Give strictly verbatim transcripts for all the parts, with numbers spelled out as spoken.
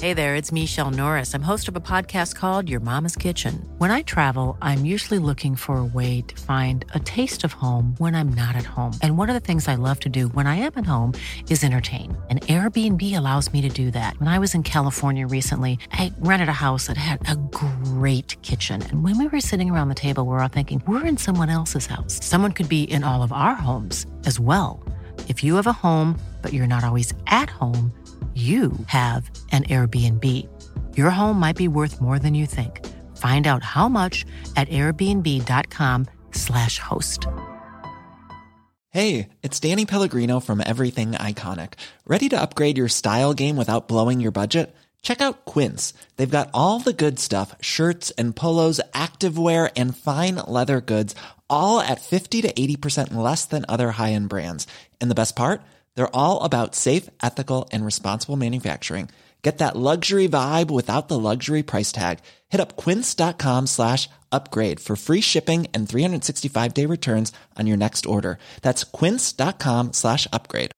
Hey there, it's Michelle Norris. I'm host of a podcast called Your Mama's Kitchen. When I travel, I'm usually looking for a way to find a taste of home when I'm not at home. And one of the things I love to do when I am at home is entertain. And Airbnb allows me to do that. When I was in California recently, I rented a house that had a great kitchen. And when we were sitting around the table, we were all thinking, we're in someone else's house. Someone could be in all of our homes as well. If you have a home, but you're not always at home, you have an Airbnb. Your home might be worth more than you think. Find out how much at airbnb.com slash host. Hey, it's Danny Pellegrino from Everything Iconic. Ready to upgrade your style game without blowing your budget? Check out Quince. They've got all the good stuff, shirts and polos, activewear, and fine leather goods, all at fifty to eighty percent less than other high-end brands. And the best part? They're all about safe, ethical, and responsible manufacturing. Get that luxury vibe without the luxury price tag. Hit up quince.com slash upgrade for free shipping and three sixty-five day returns on your next order. That's quince.com slash upgrade.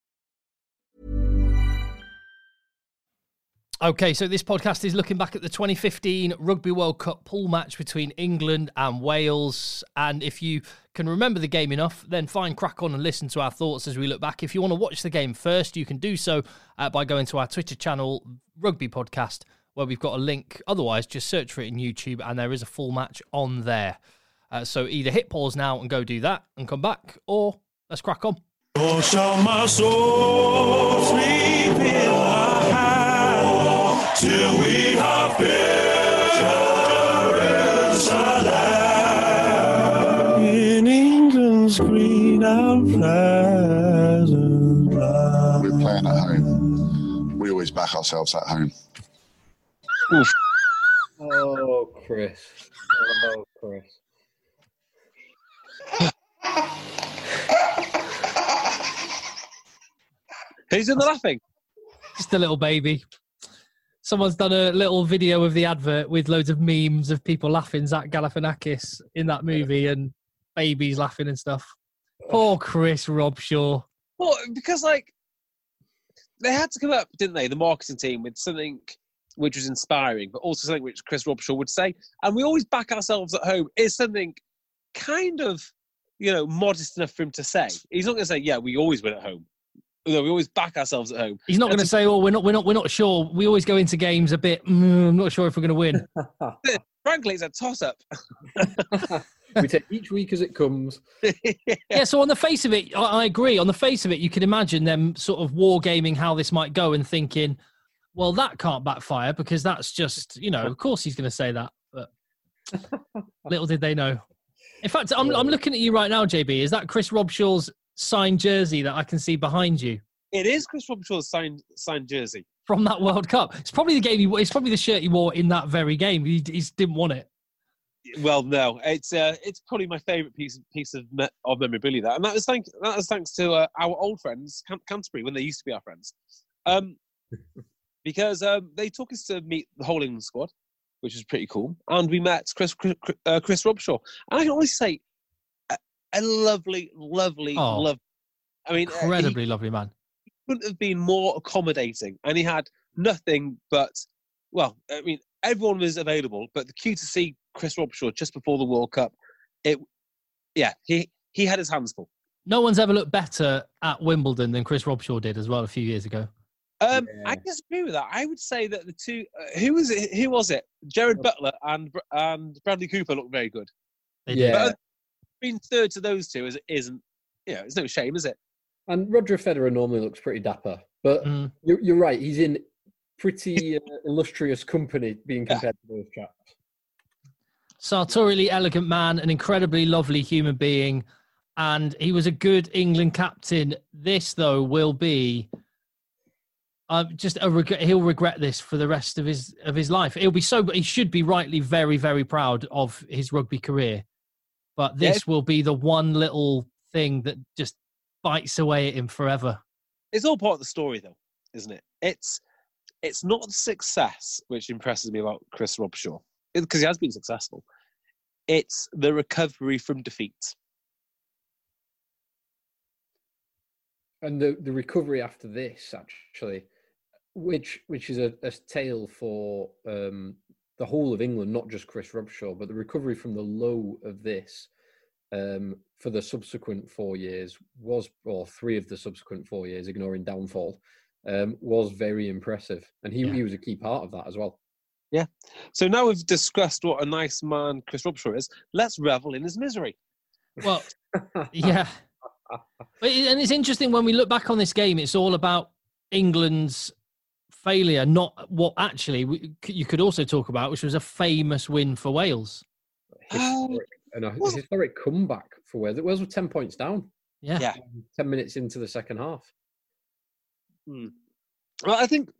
Okay, so this podcast is looking back at the twenty fifteen Rugby World Cup pool match between England and Wales. And if you can remember the game enough, then fine, crack on and listen to our thoughts as we look back. If you want to watch the game first, you can do so uh, by going to our Twitter channel, Rugby Podcast, where we've got a link. Otherwise, just search for it in YouTube and there is a full match on there. Uh, so either hit pause now and go do that and come back, or let's crack on. Oh, shall my soul sleep in the house till we have parents alive in England's green and pleasant land. We're playing at home. We always back ourselves at home. Oof. Oh, Chris. Oh, Chris. Who's in the laughing? Just a little baby. Someone's done a little video of the advert with loads of memes of people laughing, Zach Galifianakis in that movie, and babies laughing and stuff. Poor Chris Robshaw. Well, because, like, they had to come up, didn't they, the marketing team, with something which was inspiring, but also something which Chris Robshaw would say. And we always back ourselves at home is something kind of, you know, modest enough for him to say. He's not going to say, yeah, we always win at home. No, we always back ourselves at home. He's not going to say, "Oh, we're not, we're not, we're not sure." We always go into games a bit. Mm, I'm not sure if we're going to win. Frankly, it's a toss-up. We take each week as it comes. Yeah. So on the face of it, I, I agree. On the face of it, you can imagine them sort of wargaming how this might go and thinking, "Well, that can't backfire because that's just, you know, of course he's going to say that." But little did they know. In fact, I'm, I'm looking at you right now, J B. Is that Chris Robshaw's signed jersey that I can see behind you? It is Chris Robshaw's signed signed jersey from that World Cup. It's probably the game. He, it's probably the shirt he wore in that very game. He, he didn't want it. Well, no, it's uh, it's probably my favourite piece piece of me- of memorabilia. That, and that was thank that was thanks to uh, our old friends Can- Canterbury when they used to be our friends, um, because um, they took us to meet the whole England squad, which was pretty cool, and we met Chris Chris, uh, Chris Robshaw, and I can honestly say. A lovely, lovely, oh, love. I mean, incredibly he, lovely man. He couldn't have been more accommodating, and he had nothing but, well, I mean, everyone was available, but the cue to see Chris Robshaw just before the World Cup, it, yeah, he he had his hands full. No one's ever looked better at Wimbledon than Chris Robshaw did as well a few years ago. Um, yeah. I disagree with that. I would say that the two, uh, who was it? Who was it? Jared Butler and and Bradley Cooper looked very good. They yeah. did. But, being third to those two is, isn't, you know, it's no shame, is it? And Roger Federer normally looks pretty dapper, but mm. you're, you're right. He's in pretty uh, illustrious company being compared yeah. to those chaps. Sartorially elegant man, an incredibly lovely human being, and he was a good England captain. This, though, will be uh, just a regret. He'll regret this for the rest of his of his life. He'll be so, he should be rightly very, very proud of his rugby career. But this yeah. will be the one little thing that just bites away at him forever. It's all part of the story, though, isn't it? It's it's not the success which impresses me about Chris Robshaw, because he has been successful. It's the recovery from defeat. And the, the recovery after this, actually, which which is a, a tale for um, the whole of England, not just Chris Robshaw, but the recovery from the low of this um, for the subsequent four years was, or three of the subsequent four years, ignoring downfall, um, was very impressive, and he yeah. he was a key part of that as well. Yeah. So now we've discussed what a nice man Chris Robshaw is. Let's revel in his misery. Well, yeah. And it's interesting when we look back on this game, it's all about England's failure, not what actually we, you could also talk about, which was a famous win for Wales. Historic, and a well, historic comeback for Wales. Wales were ten points down. Yeah. yeah. ten minutes into the second half. Hmm. Well, I think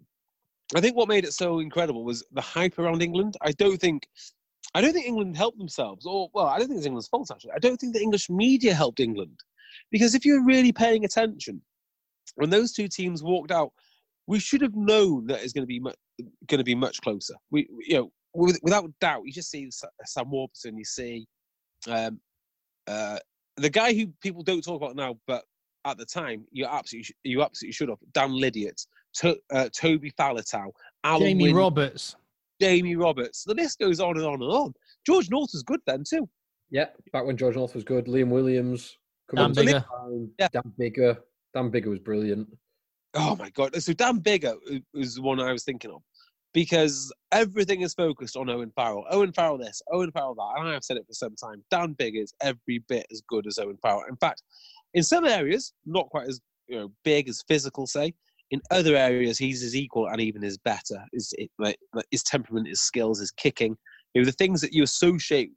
I think what made it so incredible was the hype around England. I don't think I don't think England helped themselves, or well, I don't think it's England's fault actually. I don't think the English media helped England, because if you're really paying attention, when those two teams walked out, we should have known that it's going to be mu- going to be much closer. We, you know, with, without doubt, you just see Sam Warburton, you see um, uh, the guy who people don't talk about now, but at the time you absolutely you absolutely should have. Dan Lydiot, to, uh, Toby Faletau, Alan Jamie Win- Roberts. Jamie Roberts. The list goes on and on and on. George North was good then too. Yeah, back when George North was good. Liam Williams. Dan Bigger. Yeah. Dan Bigger. Dan Bigger was brilliant. Oh my God. So Dan Bigger was the one I was thinking of, because everything is focused on Owen Farrell. Owen Farrell this, Owen Farrell that. And I have said it for some time. Dan Bigger is every bit as good as Owen Farrell. In fact, in some areas, not quite as you know big as physical, say. In other areas, he's as equal and even as better. His, like, his temperament, his skills, his kicking. You know, the things that you associate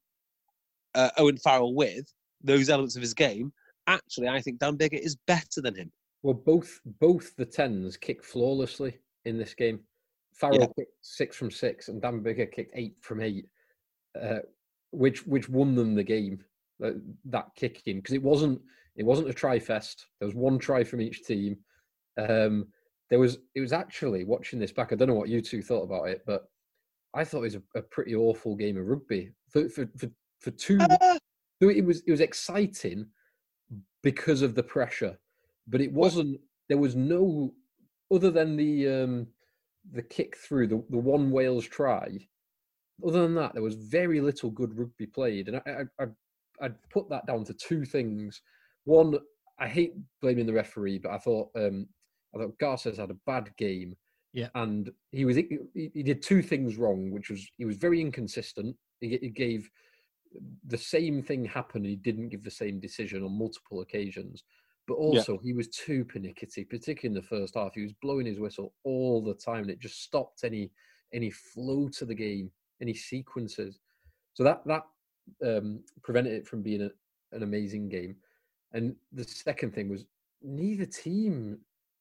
uh, Owen Farrell with, those elements of his game, actually, I think Dan Bigger is better than him. Well, both both the tens kicked flawlessly in this game. Farrell yeah. kicked six from six, and Dan Bigger kicked eight from eight, uh, which which won them the game. Uh, that kicking, because it wasn't it wasn't a try fest. There was one try from each team. Um, there was it was actually watching this back. I don't know what you two thought about it, but I thought it was a, a pretty awful game of rugby for for for, for two. Uh, it was it was exciting because of the pressure. But it wasn't. There was no, other than the um, the kick through the, the one Wales try. Other than that, there was very little good rugby played, and I I I'd put that down to two things. One, I hate blaming the referee, but I thought um, I thought Garces had a bad game. Yeah, and he was he, he did two things wrong, which was he was very inconsistent. He, he gave the same thing happen. He didn't give the same decision on multiple occasions. But also, yeah. he was too pernickety, particularly in the first half. He was blowing his whistle all the time, and it just stopped any any flow to the game, any sequences. So that that um, prevented it from being a, an amazing game. And the second thing was neither team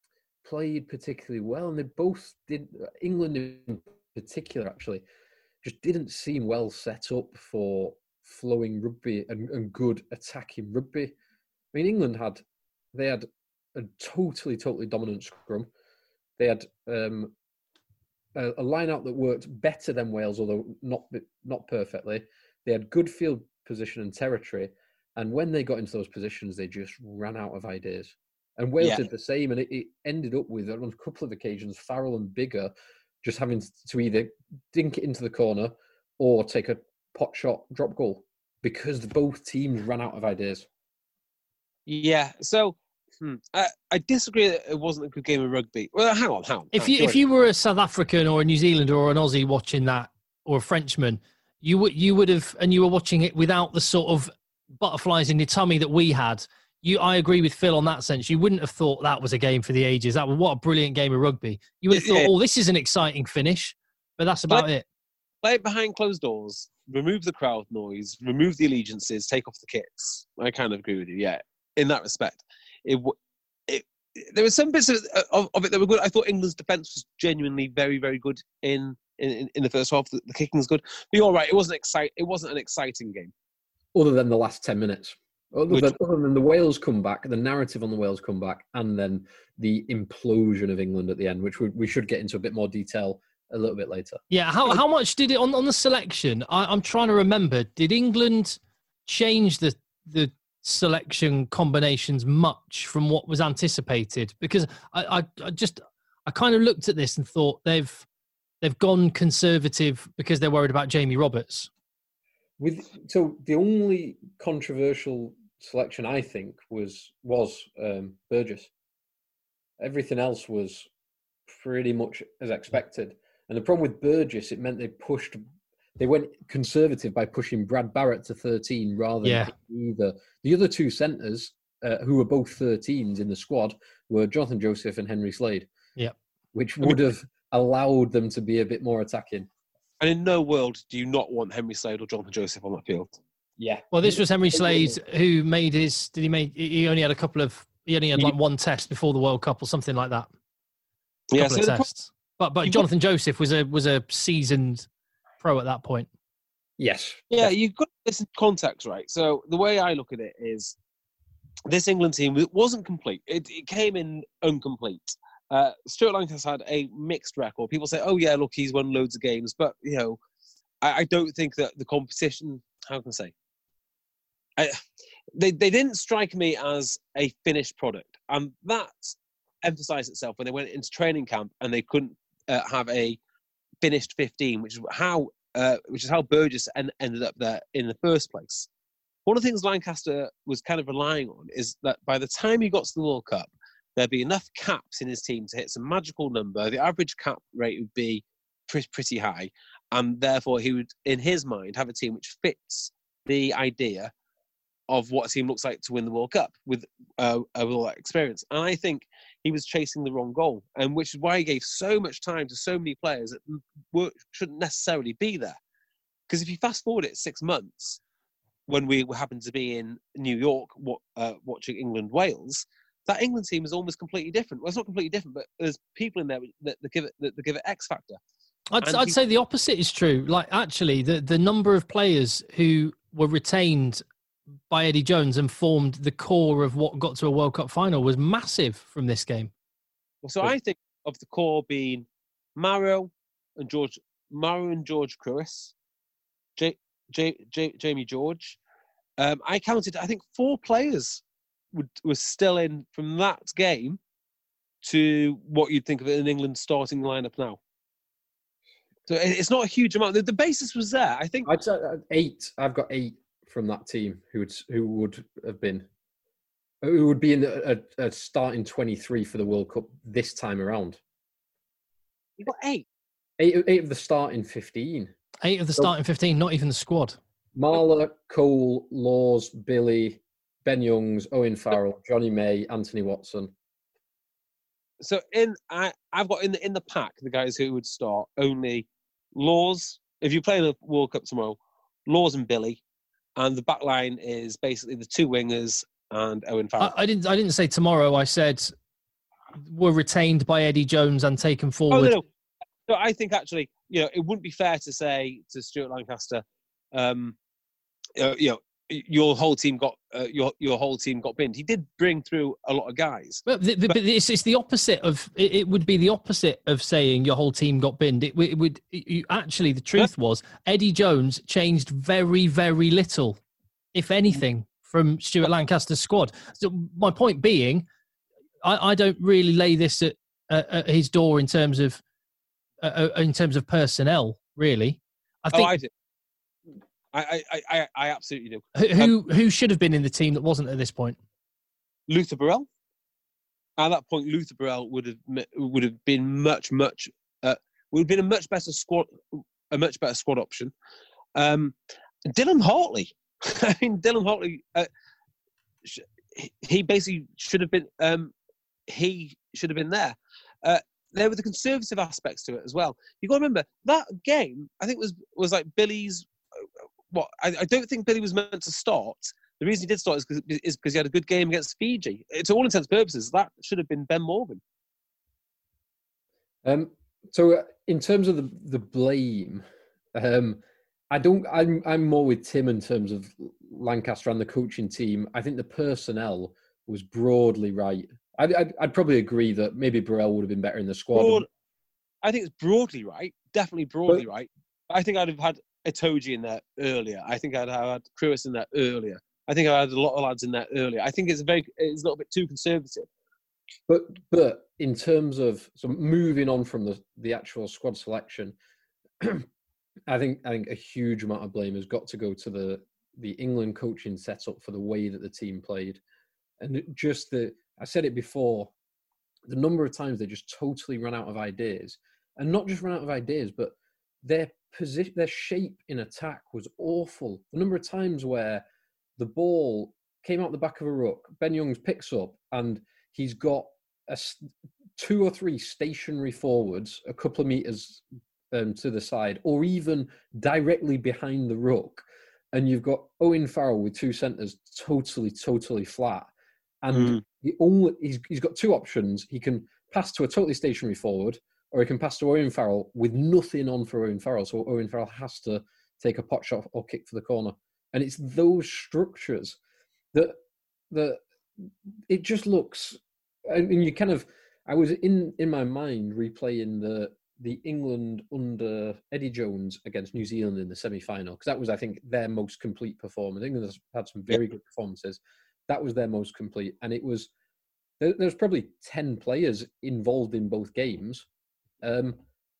played particularly well, and they both did. England in particular, actually, just didn't seem well set up for flowing rugby and, and good attacking rugby. I mean, England had. They had a totally, totally dominant scrum. They had um, a, a line-out that worked better than Wales, although not not perfectly. They had good field position and territory. And when they got into those positions, they just ran out of ideas. And Wales yeah. did the same. And it, it ended up with, on a couple of occasions, Farrell and Bigger just having to either dink it into the corner or take a pot shot drop goal because both teams ran out of ideas. Yeah, so hmm, I, I disagree that it wasn't a good game of rugby. Well, hang on, hang on. If hang you on, if you were a South African or a New Zealander or an Aussie watching that, or a Frenchman, you would you would have, and you were watching it without the sort of butterflies in your tummy that we had. You, I agree with Phil on that sense. You wouldn't have thought that was a game for the ages. That was what a brilliant game of rugby. You would have thought, yeah. oh, this is an exciting finish, but that's about play, it. Play it behind closed doors. Remove the crowd noise. Remove the allegiances. Take off the kits. I kind of agree with you. Yeah. In that respect, it, it there were some bits of, of, of it that were good. I thought England's defence was genuinely very, very good in, in, in the first half. The, the kicking was good. But you're right, it wasn't excite. It wasn't an exciting game, other than the last ten minutes. Other, Which, than, other than the Wales comeback, the narrative on the Wales comeback, and then the implosion of England at the end, which we, we should get into a bit more detail a little bit later. Yeah, how how much did it on on the selection? I, I'm trying to remember. Did England change the the selection combinations much from what was anticipated? Because I, I, I just I I kind of looked at this and thought they've they've gone conservative because they're worried about Jamie Roberts. With so the only controversial selection I think was was um, Burgess. Everything else was pretty much as expected. And the problem with Burgess, it meant they pushed, they went conservative by pushing Brad Barrett to thirteen rather than Yeah. either. The other two centres, uh, who were both thirteens in the squad, were Jonathan Joseph and Henry Slade. Yep. Which would have allowed them to be a bit more attacking. And in no world do you not want Henry Slade or Jonathan Joseph on that field. Yeah. Well, this was Henry Slade who made his. Did he make? He only had a couple of. He only had like one test before the World Cup or something like that. A Yeah, couple so of the pro- tests. But but Jonathan Joseph was a was a seasoned pro at that point. Yes. Yeah, you've got this in context, right? So the way I look at it is this England team it wasn't complete. It, it came in incomplete. Uh, Stuart Lancaster had a mixed record. People say, oh, yeah, look, he's won loads of games. But, you know, I, I don't think that the competition, how can I say? I, they, they didn't strike me as a finished product. And that emphasised itself when they went into training camp and they couldn't uh, have a finished fifteen, which is how uh, which is how Burgess en- ended up there in the first place. One of the things Lancaster was kind of relying on is that by the time he got to the World Cup, there'd be enough caps in his team to hit some magical number. The average cap rate would be pretty, pretty high. And therefore, he would, in his mind, have a team which fits the idea of what a team looks like to win the World Cup with, uh, with all that experience. And I think he was chasing the wrong goal, and which is why he gave so much time to so many players that were, shouldn't necessarily be there. Because if you fast forward it six months, when we happened to be in New York uh, watching England-Wales, that England team is almost completely different. Well, it's not completely different, but there's people in there that, that give it that, that give it X factor. I'd, And I'd he- say the opposite is true. Like, actually, the, the number of players who were retained by Eddie Jones and formed the core of what got to a World Cup final was massive from this game. So I think of the core being Mauro and George, Mauro and George Cruis, J, J, J, Jamie George. Um, I counted, I think, four players would, were still in from that game to what you'd think of an England starting lineup now. So it- it's not a huge amount. The, the basis was there. I think. I'd say uh, eight. I've got eight from that team who would who would have been who would be in a, a, a starting twenty-three for the World Cup this time around. You got eight. Eight, eight of the starting fifteen. Eight of the starting fifteen, not even the squad. Marler, Cole, Laws, Billy, Ben Youngs, Owen Farrell, Johnny May, Anthony Watson. So in I I've got in the in the pack the guys who would start only Laws. If you play the World Cup tomorrow, Laws and Billy, and the back line is basically the two wingers and Owen Farrell. I, I didn't. I didn't say tomorrow. I said were retained by Eddie Jones and taken oh forward. no, no. So I think actually, you know, it wouldn't be fair to say to Stuart Lancaster, um, uh, you know, your whole team got uh, your your whole team got binned. He did bring through a lot of guys. But, the, but it's, it's the opposite of. It, it would be the opposite of saying your whole team got binned. It, it would it, you, actually. The truth was Eddie Jones changed very very little, if anything, from Stuart Lancaster's squad. So my point being, I, I don't really lay this at, uh, at his door in terms of uh, in terms of personnel. Really, I think oh, I do. I, I, I, I absolutely do. who who, who should have been in the team that wasn't at this point. Luther Burrell. At that point, Luther Burrell would have would have been much much uh, would have been a much better squad a much better squad option. Um, Dylan Hartley. I mean, Dylan Hartley. Uh, he basically should have been. Um, he should have been there. Uh, there were the conservative aspects to it as well. You got to remember that game. I think was was like Billy's. What I, I don't think Billy was meant to start. The reason he did start is because is because he had a good game against Fiji. To all intents and purposes, that should have been Ben Morgan. Um, so, uh, in terms of the the blame, um, I don't. I'm I'm more with Tim in terms of Lancaster and the coaching team. I think the personnel was broadly right. I'd, I'd, I'd probably agree that maybe Burrell would have been better in the squad. Broad, I think it's broadly right, definitely broadly but, right. I think I'd have had Itoje in there earlier. I think I'd have had Cruis in there earlier. I think I had a lot of lads in there earlier. I think it's very, it's a little bit too conservative. But but in terms of so moving on from the, the actual squad selection, I think I think a huge amount of blame has got to go to the the England coaching setup for the way that the team played, and just the I said it before, the number of times they just totally ran out of ideas, and not just ran out of ideas, but their position, their shape in attack was awful. The number of times where the ball came out the back of a ruck, Ben Youngs picks up, and he's got a, two or three stationary forwards, a couple of meters um, to the side, or even directly behind the ruck, and you've got Owen Farrell with two centres totally, totally flat. And mm. the only he's he's got two options. He can pass to a totally stationary forward, or he can pass to Owen Farrell with nothing on for Owen Farrell. So Owen Farrell has to take a pot shot or kick for the corner. And it's those structures that that it just looks. I mean, you kind of. I was in in my mind replaying the the England under Eddie Jones against New Zealand in the semi-final, because that was, I think, their most complete performance. England has had some very good performances. That was their most complete, and it was there, there was probably ten players involved in both games, um,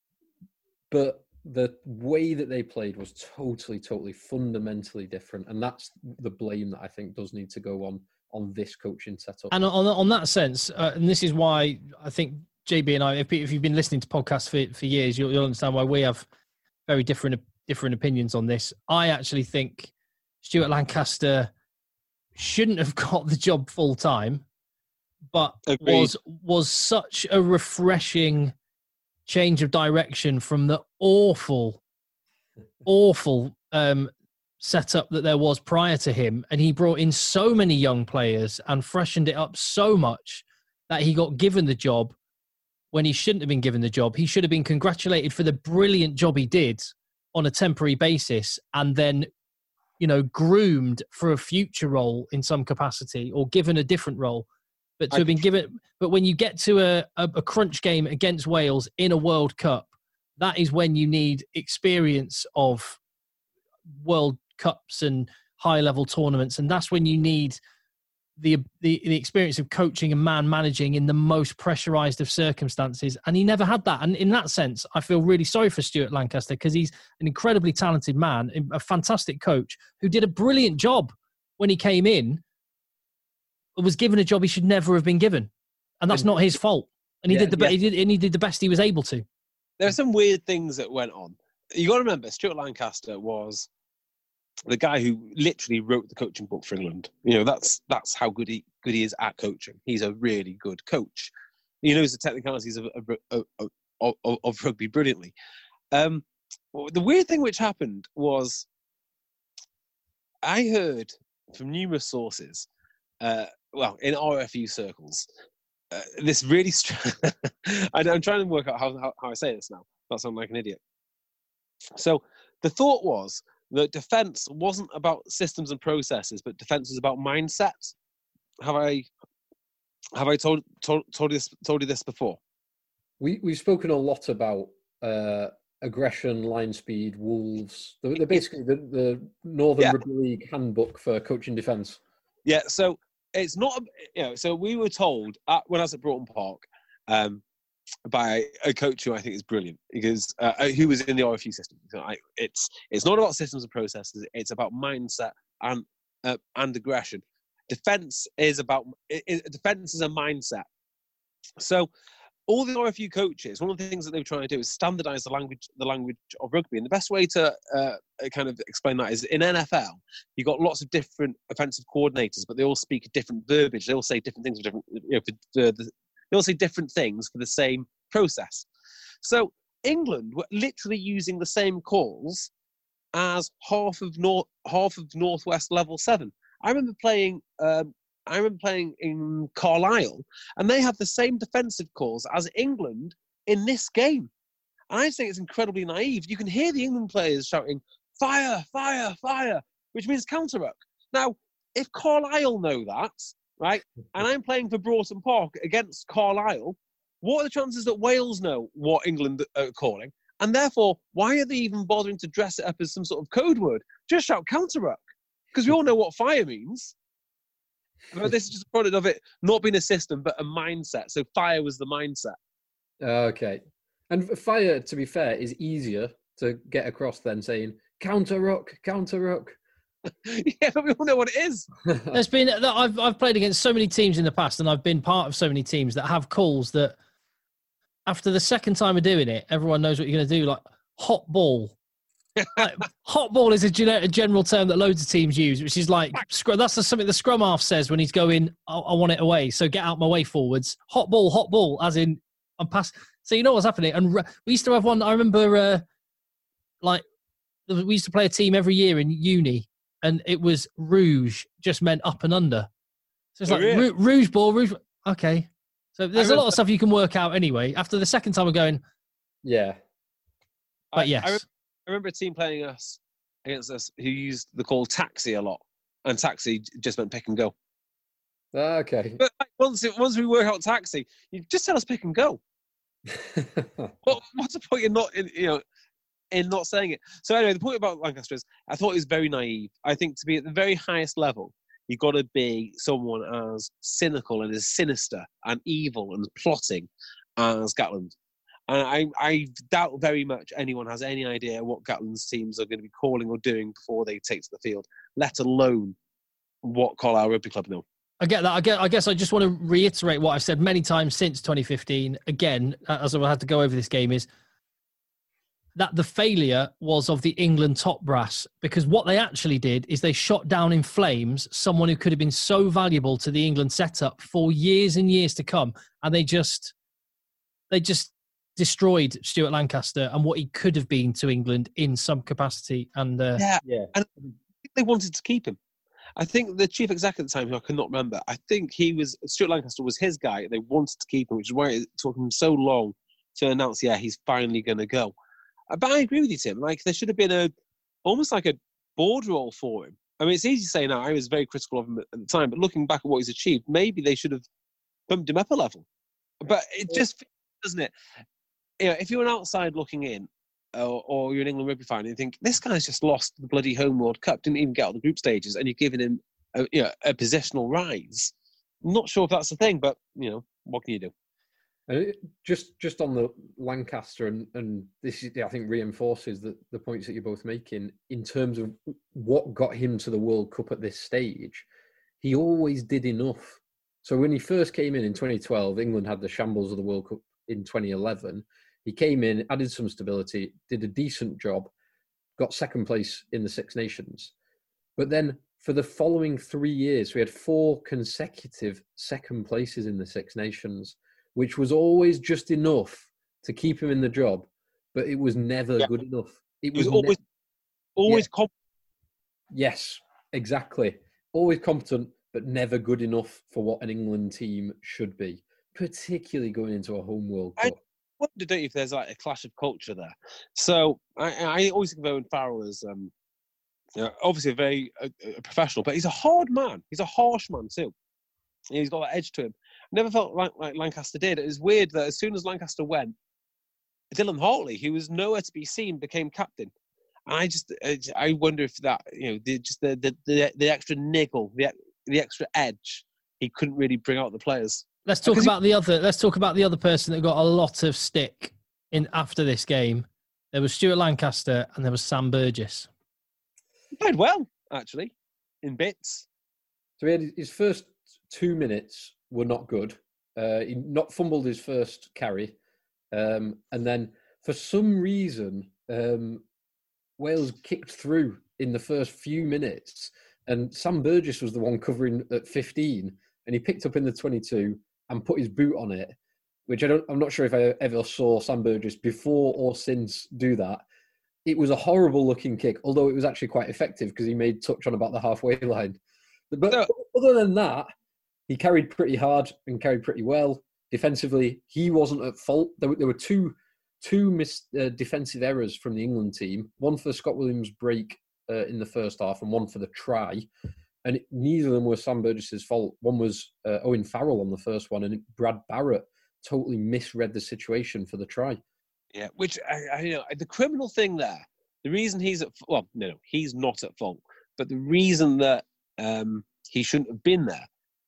but the way that they played was totally, totally fundamentally different, and that's the blame that I think does need to go on on this coaching setup. And on on that sense, uh, and this is why I think J B and I, if, if you've been listening to podcasts for, for years, you'll, you'll understand why we have very different different opinions on this. I actually think Stuart Lancaster shouldn't have got the job full time, but Agreed. was was such a refreshing change of direction from the awful, awful um, setup that there was prior to him. And he brought in so many young players and freshened it up so much that he got given the job when he shouldn't have been given the job. He should have been congratulated for the brilliant job he did on a temporary basis, and then, you know, groomed for a future role in some capacity, or given a different role. But to have been given, but when you get to a, a, a crunch game against Wales in a World Cup, that is when you need experience of World Cups and high level tournaments. And that's when you need the, the, the experience of coaching and man managing in the most pressurized of circumstances. And he never had that. And in that sense, I feel really sorry for Stuart Lancaster, because he's an incredibly talented man, a fantastic coach who did a brilliant job when he came in, was given a job he should never have been given. And that's not his fault. And he yeah, did the yeah. he did, and he did the best he was able to. There are some weird things that went on. You got to remember, Stuart Lancaster was the guy who literally wrote the coaching book for England. You know, that's that's how good he good he is at coaching. He's a really good coach. He knows the technicalities of of, of, of, of rugby brilliantly. Um, the weird thing which happened was, I heard from numerous sources, uh, well, in R F U circles, uh, this really. Str- I'm trying to work out how, how how I say this now. That sounds like an idiot. So the thought was that defence wasn't about systems and processes, but defence was about mindset. Have I have I told told told you this, told you this before? We we've spoken a lot about uh, aggression, line speed, Wolves. They're, they're basically the, the Northern yeah. Rugby League handbook for coaching defence. Yeah, so it's not, you know. So we were told at, when I was at Broughton Park um, by a coach who I think is brilliant, because uh, who was in the R F U system. So I, it's it's not about systems and processes. It's about mindset and uh, and aggression. Defense is about it, it, defense is a mindset. So all the R F U coaches, one of the things that they were trying to do is standardize the language the language of rugby. And the best way to uh, kind of explain that is in N F L, you've got lots of different offensive coordinators, but they all speak different verbiage. They all say different things for different, you know, for the, the, they all say different things for the same process. So England were literally using the same calls as half of North half of Northwest Level Seven. I remember playing. Um, I remember playing in Carlisle, and they have the same defensive calls as England in this game. And I think it's incredibly naive. You can hear the England players shouting, "Fire! Fire! Fire!" which means counter-ruck. Now, if Carlisle know that, right, and I'm playing for Broughton Park against Carlisle, what are the chances that Wales know what England are calling? And therefore, why are they even bothering to dress it up as some sort of code word? Just shout counter-ruck, because we all know what fire means. But this is just a product of it not being a system, but a mindset. So fire was the mindset. Okay. And fire, to be fair, is easier to get across than saying, counter ruck, counter ruck. Yeah, but we all know what it is. There's been I've I've played against so many teams in the past, and I've been part of so many teams that have calls that after the second time of doing it, everyone knows what you're going to do. Like hot ball. Like, hot ball is a, gen- a general term that loads of teams use, which is like that's something the scrum half says when he's going, I, I want it away, so get out my way forwards. Hot ball, hot ball, as in I'm past. So you know what's happening. And we used to have one. I remember, uh, like we used to play a team every year in uni. And it was rouge, just meant up and under. So it's Oh, like really? rou- rouge ball, rouge. Okay. So there's a lot remember- of stuff you can work out anyway. After the second time of going, Yeah. but I, yes. I, remember, I remember a team playing us against us who used the call taxi a lot. And taxi just meant pick and go. Okay. But like, once it, once we work out taxi, you just tell us pick and go. What, what's the point in not, in, you know, in not saying it? So anyway, the point about Lancaster is I thought he was very naive. I think to be at the very highest level, you've got to be someone as cynical and as sinister and evil and plotting as Gatland. And I, I doubt very much anyone has any idea what Gatland's teams are going to be calling or doing before they take to the field, let alone what Carlisle Rugby Club know. I get that. I, get, I guess I just want to reiterate what I've said many times since twenty fifteen. Again, as I had to go over this game, is that the failure was of the England top brass, because what they actually did is they shot down in flames someone who could have been so valuable to the England setup for years and years to come. And they just, they just destroyed Stuart Lancaster and what he could have been to England in some capacity. And uh, Yeah, Yeah. and I think they wanted to keep him. I think the chief exec at the time, who I cannot remember, I think he was, Stuart Lancaster was his guy. They wanted to keep him, which is why it took him so long to announce, yeah, he's finally going to go. But I agree with you, Tim. Like, there should have been a, almost like a board role for him. I mean, it's easy to say now, I was very critical of him at the time, but looking back at what he's achieved, maybe they should have bumped him up a level. But it just, doesn't it? You know, if you're an outside looking in, or, or you're an England rugby fan, and you think, this guy's just lost the bloody Home World Cup, didn't even get out of the group stages, and you're giving him a, you know, a positional rise. I'm not sure if that's the thing, but, you know, what can you do? Uh, Just just on the Lancaster, and, and this is, I think, reinforces the, the points that you're both making in terms of what got him to the World Cup at this stage. He always did enough. So when he first came in in twenty twelve, England had the shambles of the World Cup in twenty eleven. He came in, added some stability, did a decent job, got second place in the Six Nations. But then for the following three years, we had four consecutive second places in the Six Nations, which was always just enough to keep him in the job, but it was never Yeah. good enough. It He was was always, ne- always Yeah. confident. Yes, exactly. Always competent, but never good enough for what an England team should be, particularly going into a home World I- Cup. wonder, don't you, if there's like a clash of culture there. So I, I always think of Owen Farrell as um, you know, obviously a very uh, a professional, but he's a hard man. He's a harsh man too. He's got that edge to him. I never felt like, like Lancaster did. It was weird that as soon as Lancaster went, Dylan Hartley, who was nowhere to be seen, became captain. And I just, I wonder if that, you know, the, just the, the the the extra niggle, the the extra edge, he couldn't really bring out the players. let's talk Because he- about the other. Let's talk about the other person that got a lot of stick in after this game. There was Stuart Lancaster and there was Sam Burgess. He played well, actually, in bits. So he had his first two minutes were not good. Uh, he not fumbled his first carry, um, and then for some reason um, Wales kicked through in the first few minutes, and Sam Burgess was the one covering at fifteen, and he picked up in the twenty-two and put his boot on it, which I don't. I'm not sure if I ever saw Sam Burgess before or since do that. It was a horrible looking kick, although it was actually quite effective because he made touch on about the halfway line. But No. other than that, he carried pretty hard and carried pretty well. Defensively, he wasn't at fault. There were, there were two two mis, uh, defensive errors from the England team, one for Scott Williams' break uh, in the first half and one for the try. And it, neither of them were Sam Burgess's fault. One was uh, Owen Farrell on the first one, and Brad Barrett totally misread the situation for the try. Yeah, which I, I you know the criminal thing there. The reason he's at well, no, no, he's not at fault. But the reason that um, he shouldn't have been there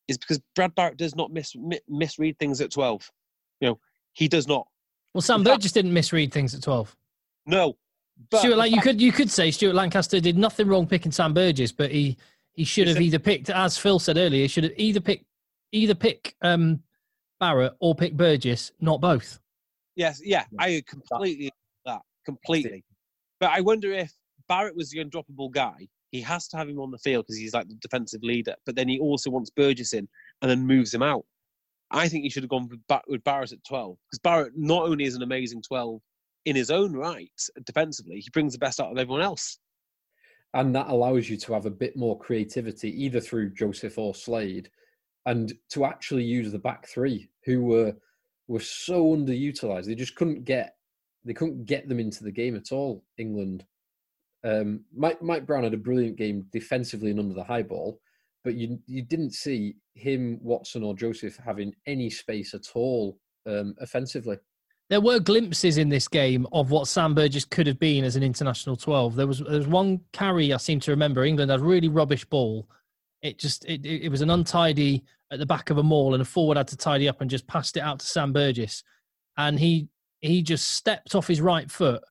is because Brad Barrett does not mis- mi- misread things at twelve. You know, he does not. Well, Sam In Burgess fact- didn't misread things at twelve. No. But Stuart, the like you fact- could you could say Stuart Lancaster did nothing wrong picking Sam Burgess, but he he should He have said- either picked, as Phil said earlier, he should have either picked either pick um, Barrett or pick Burgess, not both. Yes, yeah, I completely that completely. But I wonder if Barrett was the undroppable guy. He has to have him on the field because he's like the defensive leader. But then he also wants Burgess in and then moves him out. I think he should have gone with, Bar- with Barrett at twelve because Barrett not only is an amazing twelve in his own right defensively, he brings the best out of everyone else. And that allows you to have a bit more creativity, either through Joseph or Slade, and to actually use the back three, who were were so underutilized. They just couldn't get they couldn't get them into the game at all. England. Um, Mike Mike Brown had a brilliant game defensively and under the high ball, but you you didn't see him, Watson, or Joseph having any space at all um, offensively. There were glimpses in this game of what Sam Burgess could have been as an international twelve. There was there was one carry I seem to remember. England had a really rubbish ball. It just it, it was an untidy at the back of a maul, and a forward had to tidy up and just passed it out to Sam Burgess, and he he just stepped off his right foot,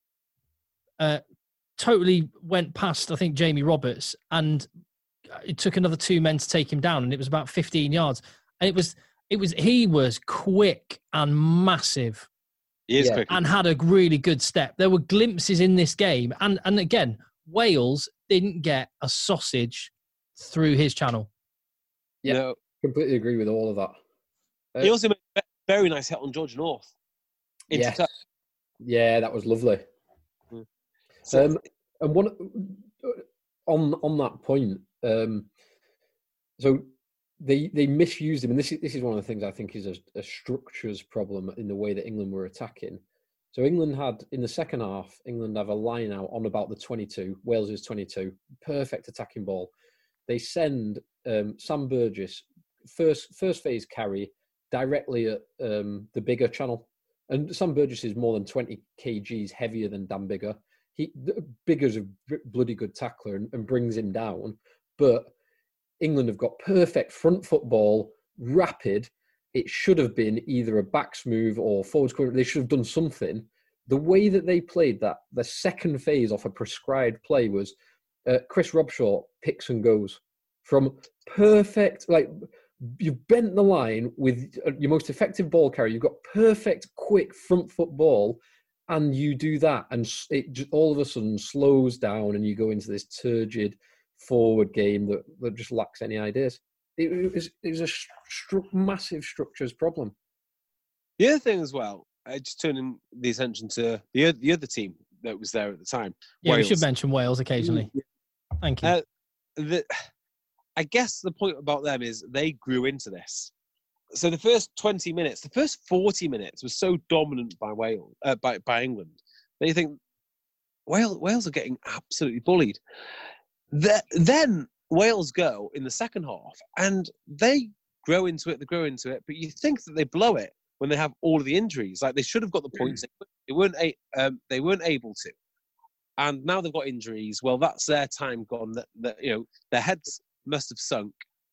uh, totally went past I think Jamie Roberts, and it took another two men to take him down, and it was about fifteen yards, and it was. It was he was quick and massive, He is Yeah. quick. and had a really good step. There were glimpses in this game, and and again, Wales didn't get a sausage through his channel. Yeah. No. Completely agree with all of that. Uh, He also made a very nice hit on George North. Into Yes. touch. Yeah, that was lovely. So, Um, and one on on that point, um, so they they misused him, and this is this is one of the things I think is a, a structures problem in the way that England were attacking. So England had in the second half, England have a line out on about the twenty-two. Wales is twenty-two, perfect attacking ball. They send um, Sam Burgess first first phase carry directly at um, the Biggar channel, and Sam Burgess is more than twenty kilograms heavier than Dan Biggar. He Biggar's a bloody good tackler and, and brings him down, but England have got perfect front football, rapid. It should have been either a backs move or forwards. They should have done something. The way that they played that, the second phase off a prescribed play was uh, Chris Robshaw picks and goes from perfect, like you've bent the line with your most effective ball carrier. You've got perfect, quick front foot ball, and you do that, and it just all of a sudden slows down, and you go into this turgid forward game that, that just lacks any ideas. It, it was it was a stru- massive structures problem. the other thing as well, uh, just turning the attention to the other, the other team that was there at the time. Yeah, Wales. we should mention Wales occasionally. Thank you. Uh, the, I guess the point about them is they grew into this. So the first twenty minutes, the first forty minutes was so dominant by Wales, uh, by by England. That you think Wales, Wales are getting absolutely bullied. The, then Wales go in the second half, and they grow into it. They grow into it, but you think that they blow it when they have all of the injuries. Like they should have got the points, they weren't. A, um, they weren't able to, and now they've got injuries. Well, that's their time gone. That, that you know, their heads must have sunk.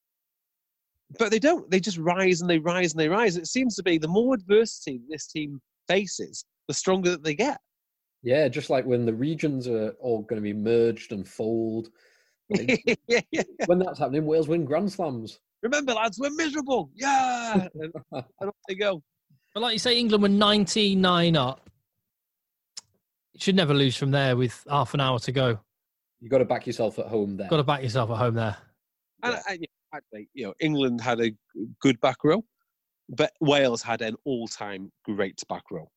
But they don't. They just rise and they rise and they rise. It seems to be the more adversity this team faces, the stronger that they get. Yeah, just like when the regions are all going to be merged and fold. yeah, yeah. When that's happening, Wales win Grand Slams. Remember, lads, we're miserable. Yeah, and, and off they go. But like you say, England were nineteen nine up. You should never lose from there with half an hour to go. You've got to back yourself at home there. Got to back yourself at home there. And, Yeah. and, yeah, actually, you know, England had a good back row, but Wales had an all-time great back row.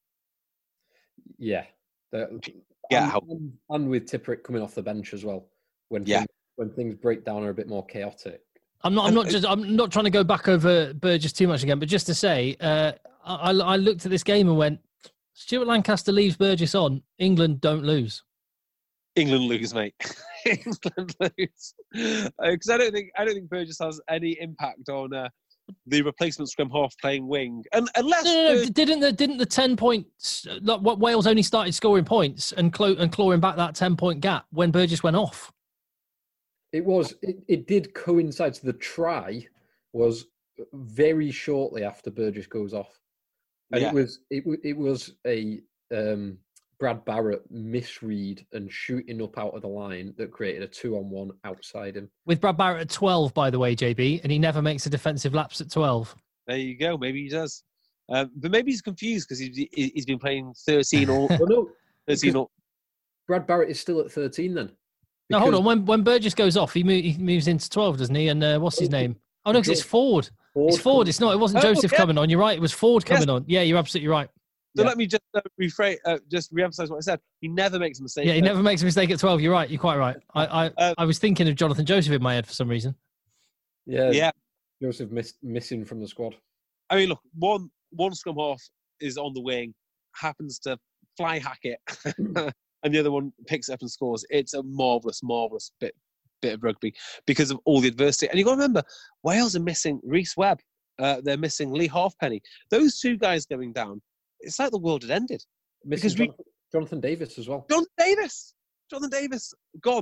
Yeah. The- Yeah, and, how- and, and with Tipperick coming off the bench as well. When Yeah. things, when things break down are a bit more chaotic. I'm not. I'm not just. I'm not trying to go back over Burgess too much again, but just to say, uh, I, I looked at this game and went, Stuart Lancaster leaves Burgess on. England don't lose. England lose, mate. England lose because uh, I don't think I don't think Burgess has any impact on uh, the replacement scrum half playing wing, and unless No, no, no. Burgess- Didn't the didn't the ten points? Like, what Wales only started scoring points and clo- and clawing back that ten point gap when Burgess went off. It was. It, it did coincide. So the try was very shortly after Burgess goes off. And Oh, yeah. it was it, wa- it was a um, Brad Barrett misread and shooting up out of the line that created a two-on-one outside him. With Brad Barrett at twelve, by the way, J B, and he never makes a defensive lapse at twelve. There you go. Maybe he does. Um, but maybe he's confused because he's, he's been playing thirteen or Well, no, thirteen because or Brad Barrett is still at thirteen then. No, hold Because on. When when Burgess goes off, he, mo- he moves into twelve, doesn't he? And uh, what's his name? Oh, no, because it's Ford. Ford It's Ford. comes- It's not. It wasn't Oh, Joseph yeah. coming on. You're right. It was Ford Yes. coming on. Yeah, you're absolutely right. So Yeah. let me just uh, rephrase, uh, just re-emphasize what I said. He never makes a mistake. Yeah, he there. never makes a mistake at twelve. You're right. You're quite right. I I, Um, I was thinking of Jonathan Joseph in my head for some reason. Yeah, Yeah. Joseph miss, missing from the squad. I mean, look, one one scrum half is on the wing, happens to fly hack it, and the other one picks it up and scores. It's a marvellous, marvellous bit bit of rugby because of all the adversity. And you've got to remember, Wales are missing Rhys Webb. Uh, they're missing Lee Halfpenny. Those two guys going down, it's like the world had ended. Missing Because we- Jonathan, Jonathan Davis as well. Jonathan Davis, Jonathan Davis, gone.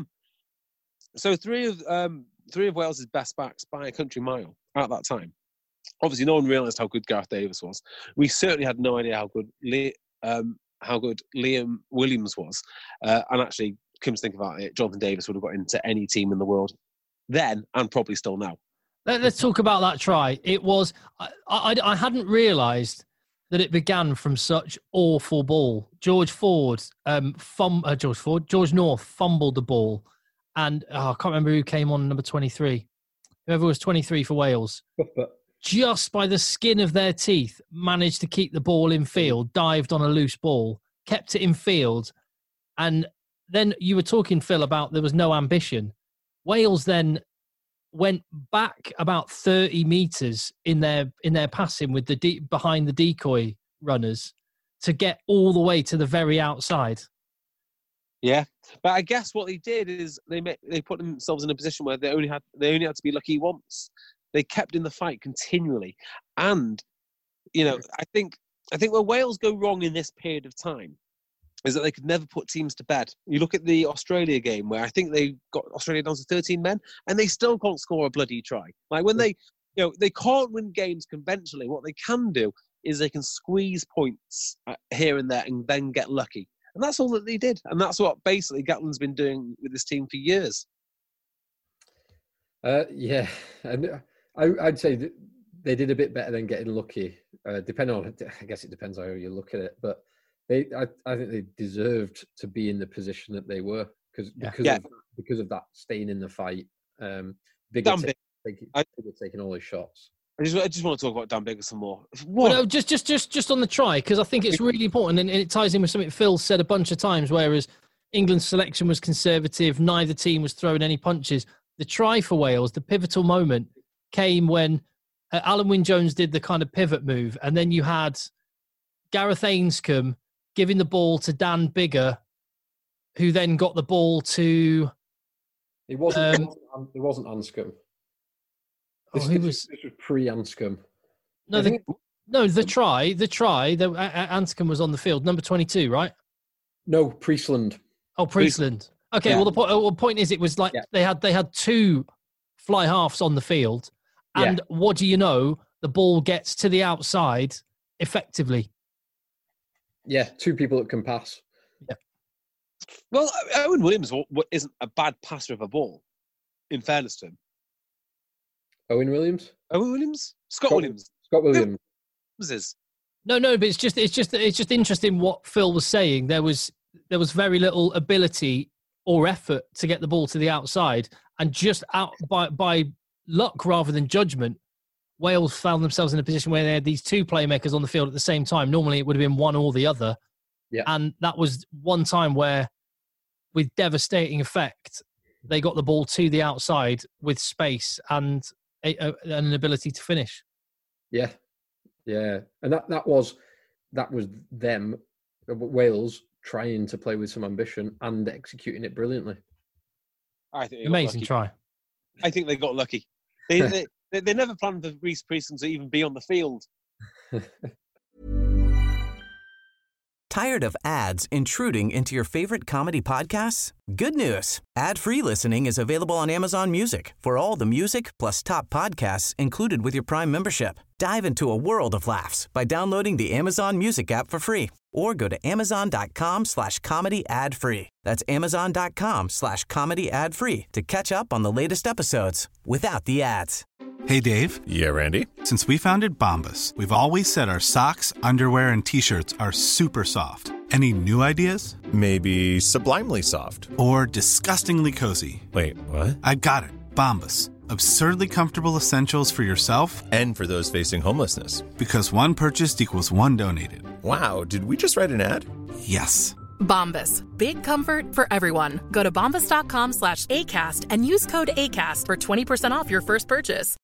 So three of um, three of Wales's best backs by a country mile at that time. Obviously, no one realised how good Gareth Davis was. We certainly had no idea how good Lee, um, how good Liam Williams was. Uh, and actually, come to think about it, Jonathan Davis would have got into any team in the world then, and probably still now. Let, let's talk about that try. It was. I I, I hadn't realised that it began from such awful ball. George Ford, um, fum, uh, George Ford, George North fumbled the ball, and oh, I can't remember who came on number twenty-three. Whoever was twenty-three for Wales, But just by the skin of their teeth, managed to keep the ball in field, dived on a loose ball, kept it in field, and then you were talking, Phil, about there was no ambition. Wales then went back about thirty metres in their in their passing with the de- behind the decoy runners to get all the way to the very outside. Yeah, but I guess what they did is they made, they put themselves in a position where they only had they only had to be lucky once. They kept in the fight continually, and you know I think I think where Wales go wrong in this period of time is that they could never put teams to bed. You look at the Australia game where I think they got Australia down to thirteen men, and they still can't score a bloody try. Like when they, you know, they can't win games conventionally. What they can do is they can squeeze points here and there and then get lucky. And that's all that they did. And that's what basically Gatland's been doing with this team for years. Uh, yeah, and I, I'd say that they did a bit better than getting lucky. Uh, depending on, I guess it depends how you look at it, but they, I, I think they deserved to be in the position that they were because Yeah. because Yeah. of because of that staying in the fight. Um, Bigger, Dan ta- Big- taking, I- Bigger taking all his shots. I just, I just want to talk about Dan Biggar some more. Well, What? no, just just just just on the try, because I think it's really important, and, and it ties in with something Phil said a bunch of times. Whereas England's selection was conservative, neither team was throwing any punches. The try for Wales, the pivotal moment, came when uh, Alan Wynne-Jones did the kind of pivot move, and then you had Gareth Ainscombe giving the ball to Dan Biggar, who then got the ball to. It wasn't. Um, it wasn't, it wasn't Anscombe. Oh, This, who this was? this was pre-Anscombe. No, I the, think- no, the try, the try. The, uh, Anscombe was on the field, number twenty-two, right? No, Priestland. Oh, Priestland. Okay, Yeah. well the point, well, the point is, it was like Yeah. they had they had two fly halves on the field, and what do you know? The ball gets to the outside effectively. Yeah, two people that can pass. Well, Owen Williams wa- wa- isn't a bad passer of a ball, in fairness to him. Owen Williams, Owen Williams? Scott, Scott- Williams. Scott Williams. Is. No, no, but it's just it's just it's just interesting what Phil was saying. There was there was very little ability or effort to get the ball to the outside, and just out by by luck rather than judgment, Wales found themselves in a position where they had these two playmakers on the field at the same time. Normally, it would have been one or the other. Yeah. And that was one time where, with devastating effect, they got the ball to the outside with space and a, a, an ability to finish. Yeah, yeah, and that that was that was them, uh, Wales, trying to play with some ambition and executing it brilliantly. I think they got Amazing lucky. try. I think they got lucky. They, they, they, they never planned for Reece Priestland to even be on the field. Tired of ads intruding into your favorite comedy podcasts? Good news. Ad-free listening is available on Amazon Music for all the music plus top podcasts included with your Prime membership. Dive into a world of laughs by downloading the Amazon Music app for free or go to amazon.com slash comedy ad free. That's amazon.com slash comedy ad free to catch up on the latest episodes without the ads. Hey, Dave. Yeah, Randy. Since we founded Bombas, we've always said our socks, underwear, and T-shirts are super soft. Any new ideas? Maybe sublimely soft. Or disgustingly cozy. Wait, what? I got it. Bombas. Absurdly comfortable essentials for yourself and for those facing homelessness. Because one purchased equals one donated. Wow, did we just write an ad? Yes. Bombas. Big comfort for everyone. Go to bombas.com slash ACAST and use code ACAST for twenty percent off your first purchase.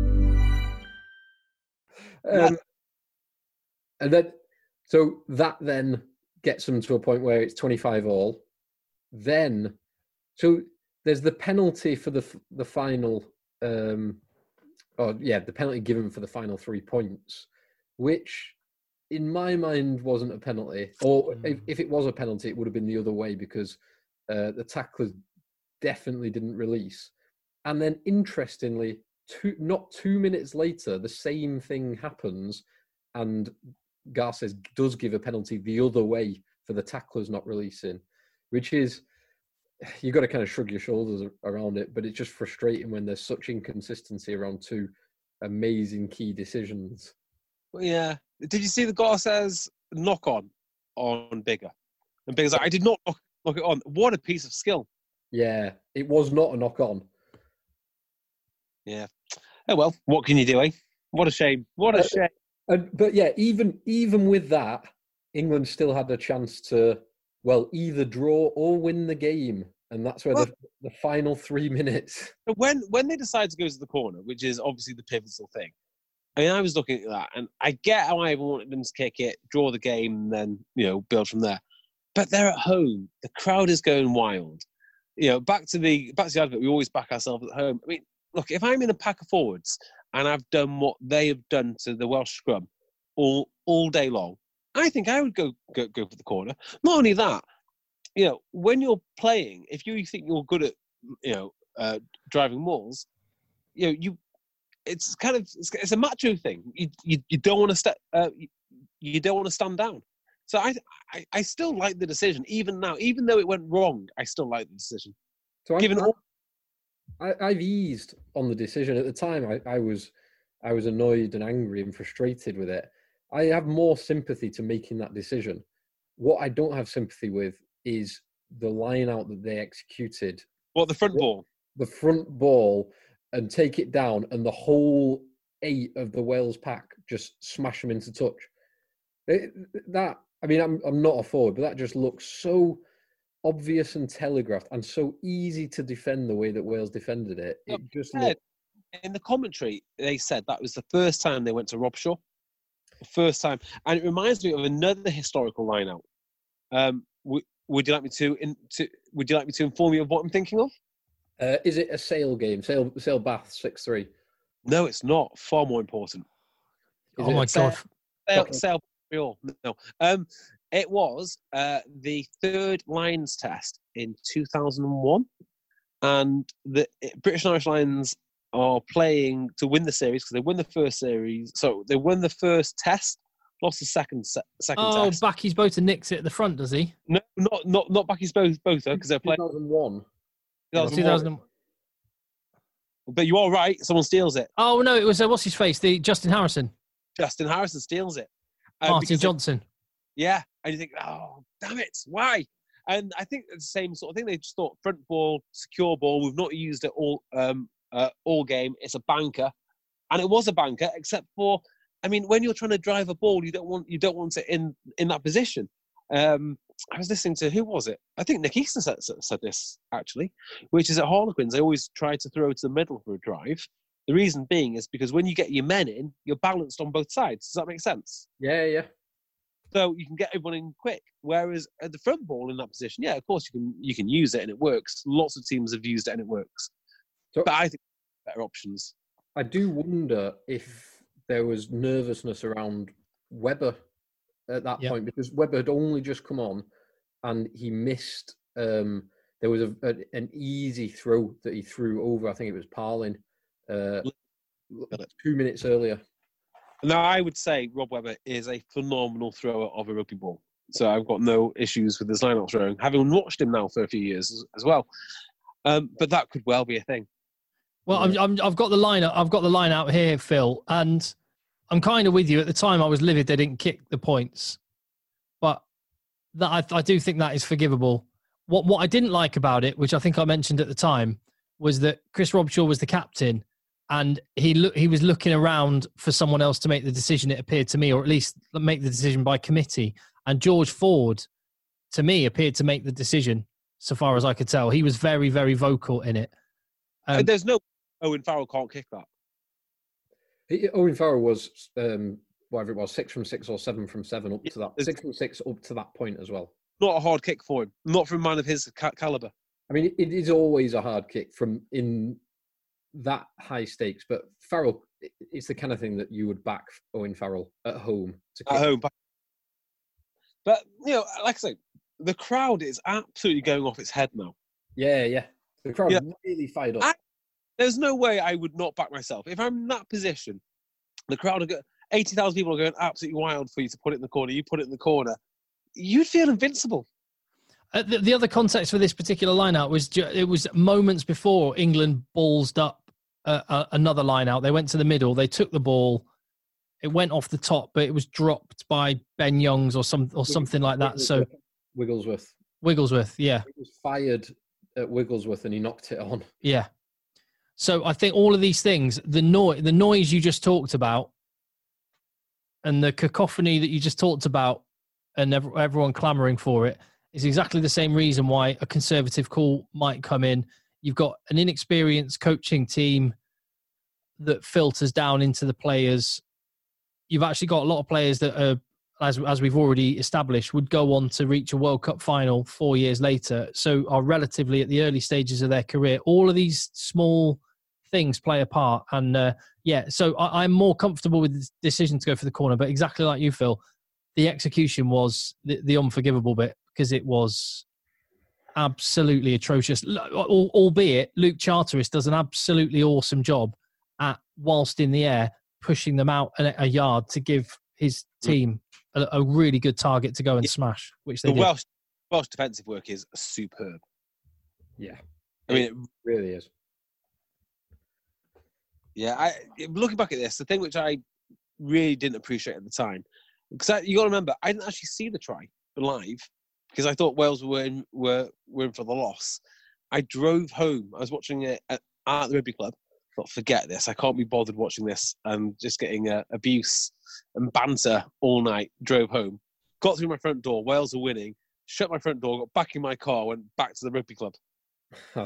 Um, and then, so that then gets them to a point where it's twenty-five all. Then, so there's the penalty for the the final, um, oh yeah, the penalty given for the final three points, which in my mind wasn't a penalty. Or if, if it was a penalty, it would have been the other way because uh, the tacklers definitely didn't release. And then interestingly, two, not two minutes later, the same thing happens and Garces does give a penalty the other way for the tacklers not releasing, which is, you've got to kind of shrug your shoulders around it, but it's just frustrating when there's such inconsistency around two amazing key decisions. Yeah. Did you see the Garces knock on on Bigger? And Bigger's like, I did not knock, knock it on. What a piece of skill. Yeah, it was not a knock on. Yeah. Oh, well, what can you do, eh? What a shame. What a uh, shame. And, but yeah, even even with that, England still had a chance to, well, either draw or win the game. And that's where well, the, the final three minutes. When when they decide to go to the corner, which is obviously the pivotal thing, I mean, I was looking at that, and I get how I ever wanted them to kick it, draw the game, and then, you know, build from there. But they're at home. The crowd is going wild. You know, back to the back to the advert, we always back ourselves at home. I mean, look, if I'm in a pack of forwards and I've done what they have done to the Welsh scrum all all day long, I think I would go go, go for the corner. Not only that, you know, when you're playing, if you think you're good at, you know, uh, driving mauls, you know, you it's kind of it's, it's a macho thing. You you, you don't want to step uh, you, you don't want to stand down. So I, I I still like the decision even now, even though it went wrong. I still like the decision. So given I, all. I, I've eased on the decision. At the time, I, I was I was annoyed and angry and frustrated with it. I have more sympathy to making that decision. What I don't have sympathy with is the line out that they executed. What, the front ball? The front ball, and take it down, and the whole eight of the Wales pack just smash them into touch. It, that, I mean, I'm I'm not a forward, but that just looks so obvious and telegraphed and so easy to defend the way that Wales defended it. It just looked... In the commentary, they said that was the first time they went to Robshaw. The first time. And it reminds me of another historical line-out. Um, w- would you like me to, in, to would you like me to inform you of what I'm thinking of? Uh, is it a Sale game? Sale, Sale Bath six three? No, it's not. Far more important. Is oh my God. Sale, Sale, Sale, no. Um, it was uh, the third Lions test in two thousand one. And the British and Irish Lions are playing to win the series because they won the first series. So they won the first test, lost the second se- second oh, test. Oh, Backy's Bota nicks it at the front, does he? No, not not not Backy's Bota because they're playing two thousand one. two thousand one. But you are right. Someone steals it. Oh no, it was uh, what's his face? The Justin Harrison. Justin Harrison steals it. Uh, Martin Johnson. They, yeah, and you think, oh damn it, why? And I think it's the same sort of thing. They just thought front ball, secure ball. We've not used it all um, uh, all game. It's a banker, and it was a banker. Except for, I mean, when you're trying to drive a ball, you don't want you don't want it in in that position. Um, I was listening to, who was it? I think Nick Easton said, said this, actually, which is at Harlequins, they always try to throw to the middle for a drive. The reason being is because when you get your men in, you're balanced on both sides. Does that make sense? Yeah, yeah. So you can get everyone in quick. Whereas at the front ball in that position, yeah, of course you can you can use it and it works. Lots of teams have used it and it works. So, but I think better options. I do wonder if there was nervousness around Webber at that yep. point, because Webber had only just come on and he missed um, there was a, a an easy throw that he threw over. I think it was Parlin, uh, two minutes earlier. Now, I would say Rob Webber is a phenomenal thrower of a rugby ball. So I've got no issues with his line-out throwing, having watched him now for a few years as, as well. Um, but that could well be a thing. Well, I'm, I'm, I've got the line. I've got the line out here, Phil, and I'm kind of with you. At the time, I was livid they didn't kick the points, but that I, I do think that is forgivable. What what I didn't like about it, which I think I mentioned at the time, was that Chris Robshaw was the captain, and he look he was looking around for someone else to make the decision. It appeared to me, or at least make the decision by committee. And George Ford, to me, appeared to make the decision. So far as I could tell, he was very, very vocal in it. Um, There's no Owen Farrell can't kick that. He, Owen Farrell was um, whatever it was, six from six or seven from seven up to that. Six from six up to that point as well. Not a hard kick for him. Not from a man of his ca- caliber. I mean, it, it is always a hard kick from in that high stakes. But Farrell, it, it's the kind of thing that you would back Owen Farrell at home to kick. At home. But, you know, like I say, the crowd is absolutely going off its head now. Yeah, yeah. The crowd yeah. really fired up. I, there's no way I would not back myself. If I'm in that position, the crowd, are go, eighty thousand people are going absolutely wild for you to put it in the corner. You put it in the corner. You'd feel invincible. Uh, the, the other context for this particular line-out was ju- it was moments before England ballsed up uh, uh, another line-out. They went to the middle. They took the ball. It went off the top, but it was dropped by Ben Youngs or some or something like that. So Wigglesworth. Wigglesworth, yeah. It was fired at Wigglesworth and he knocked it on. Yeah. So I think all of these things, the noise, the noise you just talked about, and the cacophony that you just talked about, and ev- everyone clamouring for it, is exactly the same reason why a Conservative call might come in. You've got an inexperienced coaching team that filters down into the players. You've actually got a lot of players that are, as as we've already established, would go on to reach a World Cup final four years later, so are relatively at the early stages of their career. All of these small things play a part. And uh, yeah, so I, I'm more comfortable with the decision to go for the corner, but exactly like you, Phil, the execution was the, the unforgivable bit, because it was absolutely atrocious. Albeit Luke Charteris does an absolutely awesome job at, whilst in the air, pushing them out a, a yard to give his team a, a really good target to go and smash, which they the did. Welsh, Welsh defensive work is superb. Yeah. I mean, it really is. Yeah, I, looking back at this, the thing which I really didn't appreciate at the time, because you got to remember, I didn't actually see the try live because I thought Wales were in, were were in for the loss. I drove home. I was watching it at, at the rugby club. Thought, forget this. I can't be bothered watching this. I'm just getting uh, abuse and banter all night. Drove home. Got through my front door. Wales were winning. Shut my front door. Got back in my car. Went back to the rugby club. I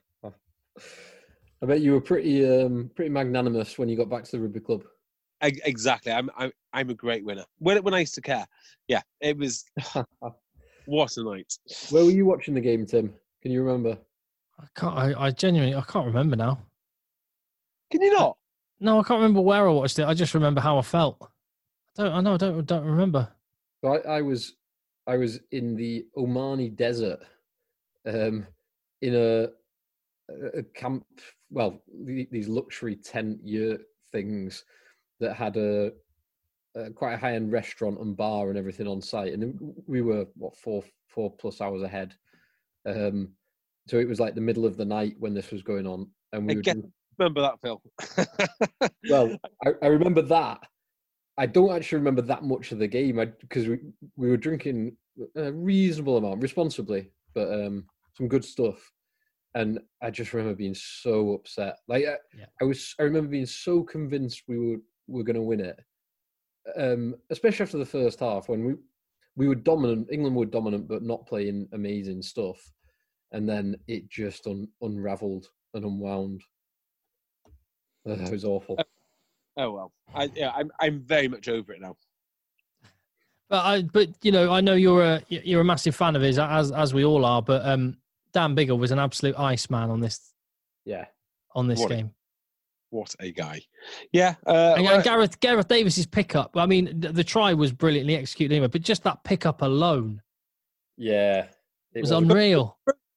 bet you were pretty um, pretty magnanimous when you got back to the rugby club. Exactly. I'm I'm I'm a great winner. When when I used to care. Yeah, it was. What a night. Where were you watching the game, Tim? Can you remember? I can't. I, I genuinely I can't remember now. Can you not? No, I can't remember where I watched it. I just remember how I felt. I don't. I know. I don't. Don't remember. So I, I was, I was in the Omani desert, um, in a, a camp. Well, these luxury tent year things that had a, a quite a high end restaurant and bar and everything on site, and we were what four four plus hours ahead. Um, so it was like the middle of the night when this was going on, and we I were. Get- Remember that, Phil? Well, I, I remember that. I don't actually remember that much of the game because we, we were drinking a reasonable amount, responsibly, but um, some good stuff. And I just remember being so upset. Like I, yeah. I was, I remember being so convinced we were were going to win it, um, especially after the first half when we we were dominant. England were dominant, but not playing amazing stuff. And then it just un, unravelled and unwound. Uh, it was awful. Oh well, I, yeah, I'm I'm very much over it now. But I, but you know, I know you're a you're a massive fan of his, as as we all are. But um, Dan Biggar was an absolute iceman on this. Yeah, on this what game. A, what a guy! Yeah, uh, and, well, and Gareth Gareth Davis's pickup. I mean, the, the try was brilliantly executed anyway, but just that pickup alone, yeah, it was, was unreal.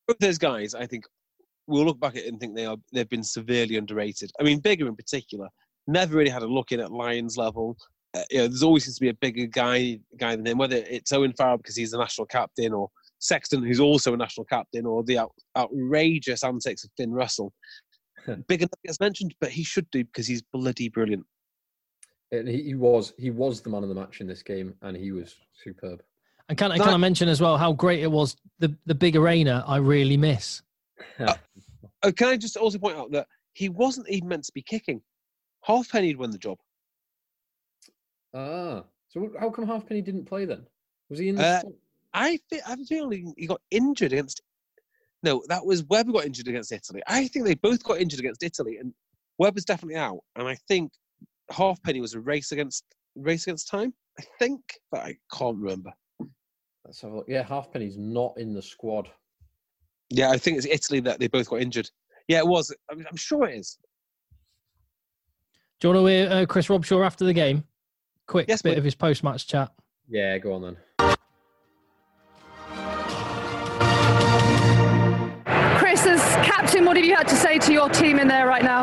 Both those guys, I think, we'll look back at it and think they are they've been severely underrated. I mean, Biggar in particular never really had a look in at Lions level. Uh, you know, there's always seems to be a bigger guy guy than him, whether it's Owen Farrell because he's the national captain, or Sexton, who's also a national captain, or the out, outrageous antics of Finn Russell. Biggar never gets mentioned, but he should do because he's bloody brilliant. And he, he was he was the man of the match in this game, and he was superb. And can I can I mention as well how great it was, the the big arena I really miss. uh, uh, can I just also point out that he wasn't even meant to be kicking. Halfpenny'd won the job. Ah, so how come Halfpenny didn't play then? Was he in the uh, I, fe- I have a feeling he got injured against... No, that was Webber got injured against Italy. I think they both got injured against Italy, and Webber's definitely out. And I think Halfpenny was a race against race against time, I think, but I can't remember. Let's have a look. Yeah, Halfpenny's not in the squad. Yeah, I think it's Italy that they both got injured. Yeah, it was. I'm, I'm sure it is. Do you want to hear uh, Chris Robshaw after the game? Quick yes, bit please. of his post-match chat. Yeah, go on then. Chris, as captain, what have you had to say to your team in there right now?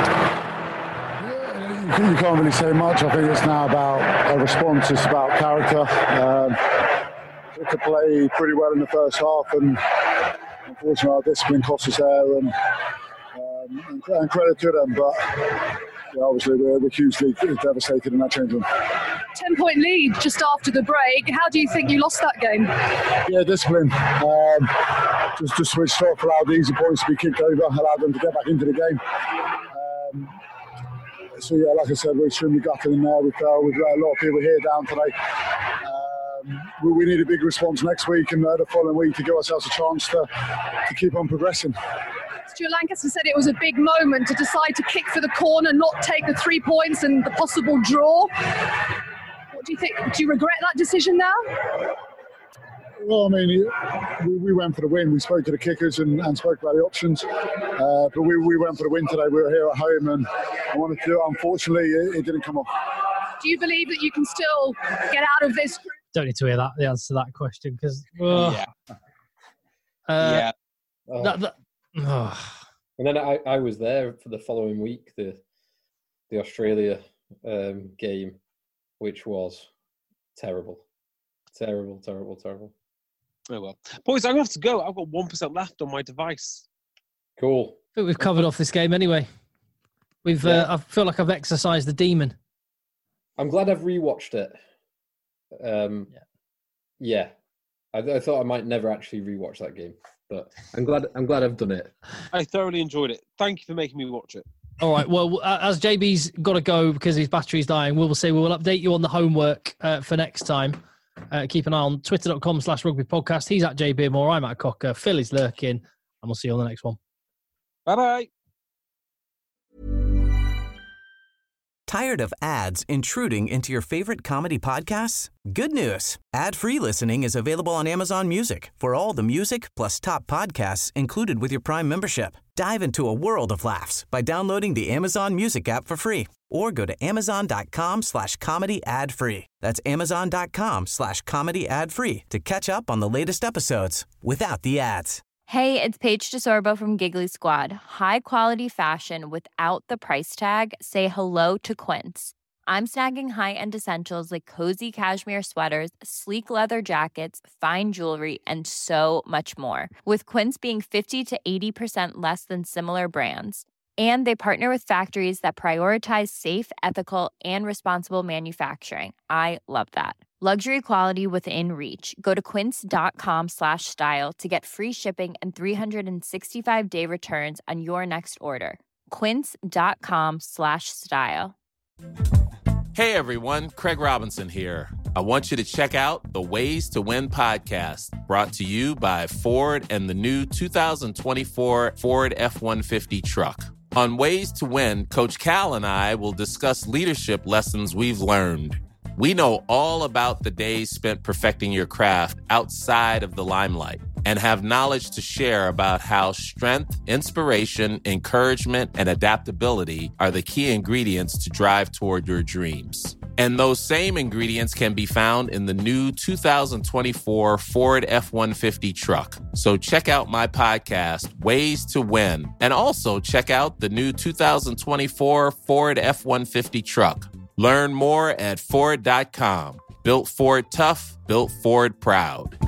You can't really say much. I think it's now about a response. It's about character. Um, to play pretty well in the first half, and unfortunately our discipline cost us there, and, um, and, and credit to them, but yeah, obviously we're, we're hugely devastated in that change room. ten-point lead just after the break. How do you think you lost that game? Yeah, discipline. Um, just, just switched off, allowed the easy points to be kicked over, allowed them to get back into the game. Um, so yeah, like I said, we're extremely gutted in there. We fell. We've got a lot of people here down today. Um, we, we need a big response next week and uh, the following week to give ourselves a chance to, to keep on progressing. Stuart Lancaster said it was a big moment to decide to kick for the corner, not take the three points and the possible draw. What do you think? Do you regret that decision now? Well, I mean, we, we went for the win. We spoke to the kickers and, and spoke about the options. Uh, but we, we went for the win today. We were here at home and I wanted to do it. Unfortunately, it, it didn't come off. Do you believe that you can still get out of this? Don't need to hear that, the answer to that question, because... Uh, yeah. Uh, yeah. Oh. That, that, oh. And then I, I was there for the following week, the the Australia um, game, which was terrible. Terrible, terrible, terrible. Oh, well. Boys, I'm going to have to go. I've got one percent left on my device. Cool. I think we've covered off this game anyway. We've. Yeah. Uh, I feel like I've exercised the demon. I'm glad I've rewatched it. Um, yeah. Yeah. I, I thought I might never actually rewatch that game, but I'm glad I'm glad I've done it. I thoroughly enjoyed it. Thank you for making me watch it. All right. Well, uh, as J B's got to go because his battery's dying, we will say we will update you on the homework uh, for next time. Uh, keep an eye on twitter.com slash rugby podcast. He's at J B Moore. I'm at Cocker. Phil is lurking. And we'll see you on the next one. Bye-bye. Tired of ads intruding into your favorite comedy podcasts? Good news. Ad-free listening is available on Amazon Music for all the music plus top podcasts included with your Prime membership. Dive into a world of laughs by downloading the Amazon Music app for free or go to amazon.com slash comedy ad free. That's amazon.com slash comedy ad free to catch up on the latest episodes without the ads. Hey, it's Paige DeSorbo from Giggly Squad. High quality fashion without the price tag. Say hello to Quince. I'm snagging high-end essentials like cozy cashmere sweaters, sleek leather jackets, fine jewelry, and so much more. With Quince being fifty to eighty percent less than similar brands. And they partner with factories that prioritize safe, ethical, and responsible manufacturing. I love that. Luxury quality within reach. Go to quince.com slash style to get free shipping and three sixty-five day returns on your next order. Quince.com slash style. Hey everyone, Craig Robinson here. I want you to check out the Ways to Win podcast, brought to you by Ford and the new two thousand twenty-four Ford F one fifty truck. On Ways to Win, Coach Cal and I will discuss leadership lessons we've learned. We know all about the days spent perfecting your craft outside of the limelight and have knowledge to share about how strength, inspiration, encouragement, and adaptability are the key ingredients to drive toward your dreams. And those same ingredients can be found in the new two thousand twenty-four Ford F one fifty truck. So check out my podcast, Ways to Win, and also check out the new two thousand twenty-four Ford F one fifty truck. Learn more at Ford dot com. Built Ford tough, built Ford proud.